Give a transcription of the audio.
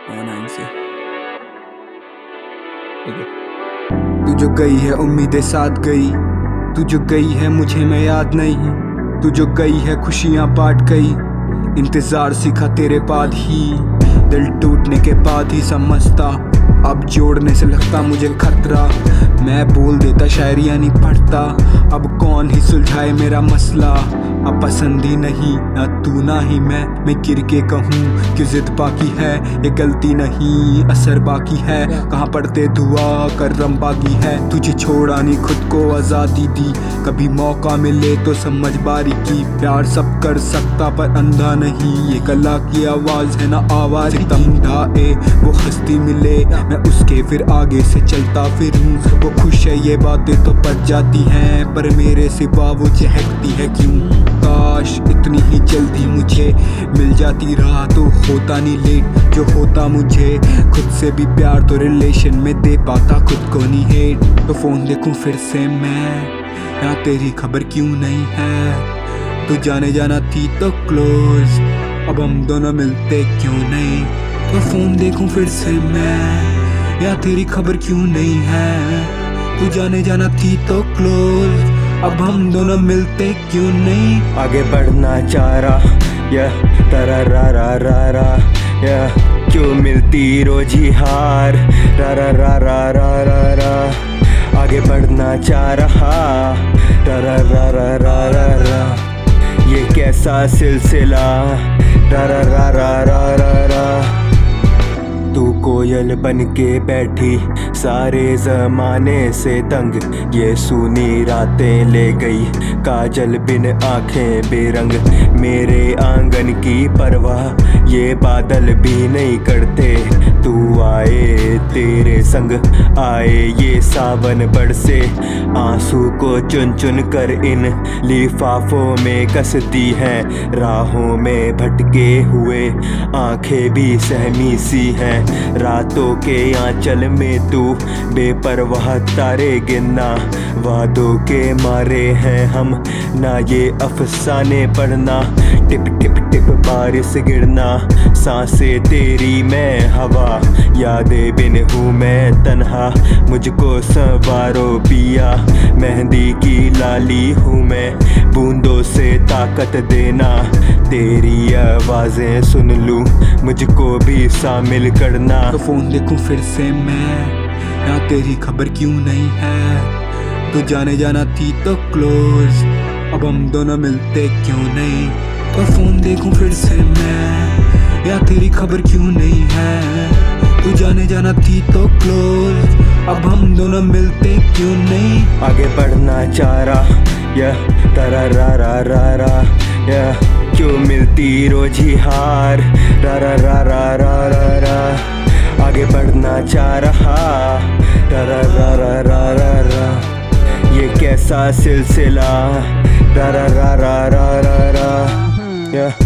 9 से ठीक है। तू जो गई है उम्मीदें साथ गई, तू जो गई है मुझे मैं याद नहीं, तू जो गई है खुशियां बांट गई, इंतजार सीखा तेरे बाद ही, दिल टूटने के बाद ही समझता, अब जोड़ने से लगता मुझे खतरा, मैं बोल देता शायरियाँ नहीं पढ़ता, अब कौन ही सुलझाए मेरा मसला, अब पसंद ही नहीं ना तू ना ही मैं गिर के कहूँ कि जिद बाकी है, ये गलती नहीं असर बाकी है, कहाँ पड़ते दुआ करम बाकी है, तुझे छोड़ा नहीं खुद को आज़ादी दी, कभी मौका मिले तो समझ बारीकी, प्यार सब कर सकता पर अंधा नहीं, ये कला की आवाज़ है ना आवाज़, दम ढाए वो हस्ती मिले मैं उसके फिर आगे से चलता फिरूं, वो खुश है ये बातें तो पच जाती हैं, पर मेरे सिवा वो चहकती है क्यों, काश इतनी ही जल्दी मुझे मिल जाती राह तो होता नहीं लेट, जो होता मुझे खुद से भी प्यार तो रिलेशन में दे पाता खुद को नहीं हेट, तो फोन देखूं फिर से मैं यहाँ तेरी खबर क्यों नहीं है, तू जाने जाना थी तो क्लोज, अब हम दोनों मिलते क्यों नहीं, तो फोन देखूं फिर से मैं यहाँ तेरी खबर क्यों नहीं है, तू जाने जाना थी तो क्लोज, अब हम दोनों मिलते क्यों नहीं, आगे बढ़ना चाह रहा या तरा रा रा रा रा या क्यों मिलती रोज ही हार रा रा रा रा रा रा रा, आगे बढ़ना चाह रहा तरा रा रा रा रा रा, ये कैसा सिलसिला रा रा रा रा रा रा रा, तू कोयल बन के बैठी सारे ज़माने से तंग, ये सूनी रातें ले गई काजल बिन आंखें बेरंग, मेरे आंगन की परवाह ये बादल भी नहीं करते, तू आए तेरे संग आए ये सावन बरसे, आंसू को चुन चुन कर इन लिफाफों में कसती हैं, राहों में भटके हुए आंखें भी सहमी सी हैं, रातों के आंचल में तू बेपरवाह तारे गिनना, वादों के मारे हैं हम ना ये अफसाने पढ़ना, टिप टिप टिप बारिश गिरना, सांसें तेरी मैं हवा, यादें बिन हूँ मैं तन्हा, मुझको संवारो पिया, मेहंदी की लाली हूँ मैं, बूंदों से ताकत देना, तेरी आवाज़ें सुन लूँ मुझको भी शामिल करना, तो फोन देखूं फिर से मैं यहाँ तेरी खबर क्यों नहीं है, तू जाने जाना थी तो क्लोज, अब हम दोनों मिलते क्यों नहीं, तो फोन देखूं फिर से मैं यहाँ तेरी खबर क्यों नहीं है, तू जाने जाना थी तो क्लोज, अब हम दोनों मिलते क्यों नहीं, आगे बढ़ना चाह रहा या तरा रा रा रा रा या क्यों मिलती रोज ही हार रा रा रा रा रा रा रा, आगे बढ़ना चाह रहा रा रा रा रा रा रा रा, ये कैसा सिलसिला रा रा रा रा रा रा रा या